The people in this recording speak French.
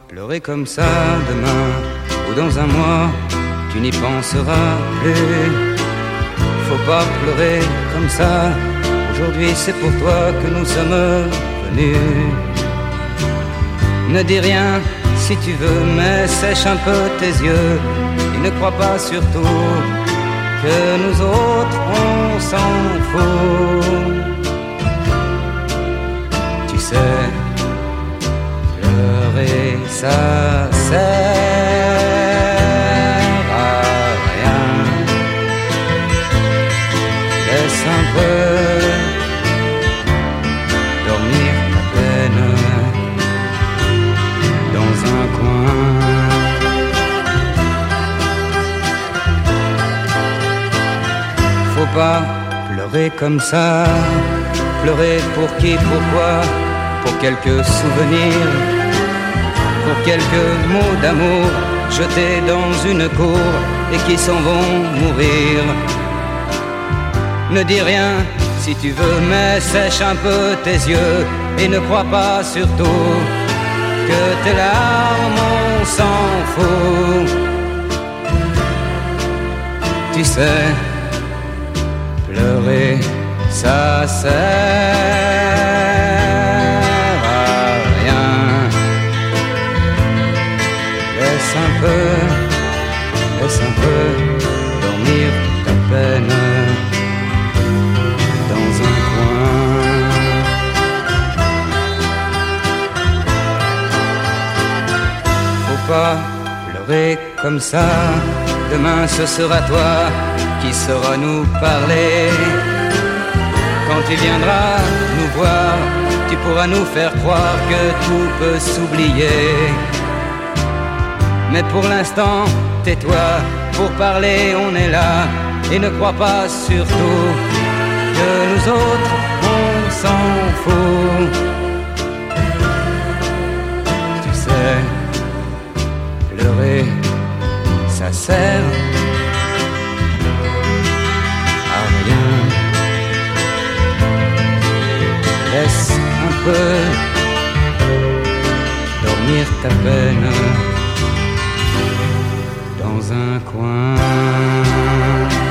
pleurer comme ça demain ou dans un mois, tu n'y penseras plus. Faut pas pleurer comme ça, aujourd'hui c'est pour toi que nous sommes venus. Ne dis rien si tu veux, mais sèche un peu tes yeux et ne crois pas surtout que nous autres on s'en fout. Tu sais, pleurer ça sert à rien. Laisse un peu dormir ta peine dans un coin. Faut pas pleurer comme ça. Pleurer pour qui, pourquoi? Pour quelques souvenirs, pour quelques mots d'amour jetés dans une cour et qui s'en vont mourir. Ne dis rien si tu veux, mais sèche un peu tes yeux et ne crois pas surtout que tes larmes on s'en fout. Tu sais, pleurer ça sert à rien. Laisse un peu dormir ta peine dans un coin. Faut pas pleurer comme ça, demain ce sera toi qui sauras nous parler. Quand tu viendras nous voir, tu pourras nous faire croire que tout peut s'oublier. Mais pour l'instant, tais-toi, pour parler on est là. Et ne crois pas surtout que nous autres on s'en fout. Tu sais, pleurer, ça sert à rien. Laisse un peu dormir ta peine dans un coin.